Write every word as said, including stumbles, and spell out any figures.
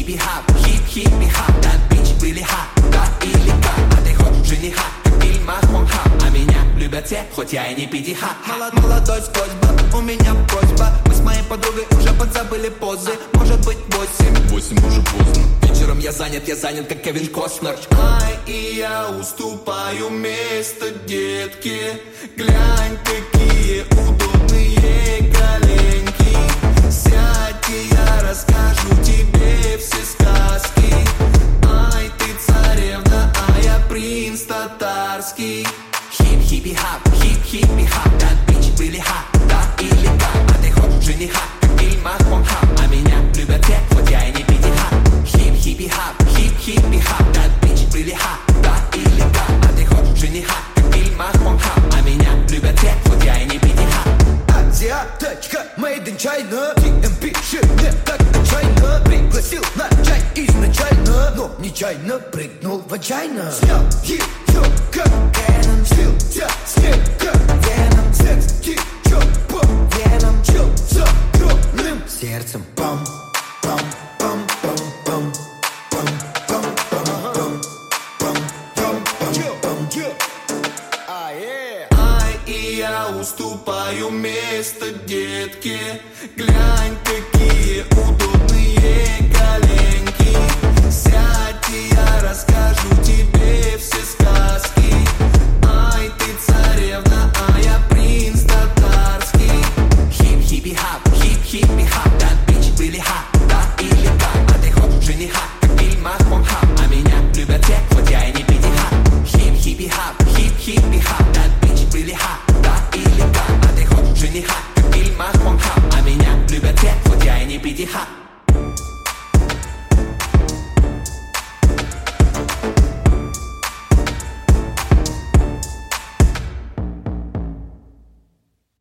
Хиппи-хап, хип-хиппи-хап, that bitch really hot, да или как? А ты хочешь жениха, как в фильмах Порнхаб. А меня любят те, хоть я и не пятиха. Молод, молодой сквозь, у меня просьба. Мы с моей подругой уже подзабыли позы. Может быть восемь, Восемь уже поздно. Вечером я занят, я занят, как Кевин Костнер. ай, и я уступаю место детке. Глянь, какие удобные коленки. Сядь, и я расскажу тебе все сказки. Ай, ты царевна, а я принц татарский. Хип-хиппи-хап, хип-хиппи-хап, that bitch really hot, да или как? А ты хочешь жениха, как в фильмах Порнхаб. А меня любят те, хоть я и не пятиха. Хип-хиппи-хап, хип-хиппи-хап, that bitch really hot, да или как? А ты хочешь жениха, как в фильмах Порнхаб. А меня любят те, хоть я и не пятиха. Азиаточка, made in China. ти эм пи shit, мне так отчаянно. Пригласил на чай изначально, но нечаянно прыгнул в отчаянно. Снял ее как Веном, слил тебя снег как Веном. Секс течет по венам, чел с огромным сердцем. Пам, пам, пам, пам, пам, пам, пам, пам, пам, пам, пам, пам, пам, ай, и я уступаю место детке. Глянь, какие удобные